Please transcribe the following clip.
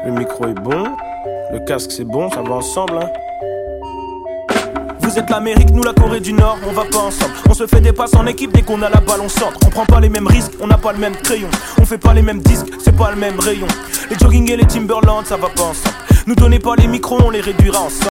Le micro est bon, le casque c'est bon, ça va ensemble hein. Vous êtes l'Amérique, nous la Corée du Nord, on va pas ensemble. On se fait des passes en équipe dès qu'on a la balle, on centre. On prend pas les mêmes risques, on n'a pas le même crayon. On fait pas les mêmes disques, c'est pas le même rayon. Les jogging et les Timberland, ça va pas ensemble. Nous donnez pas les micros, on les réduira ensemble.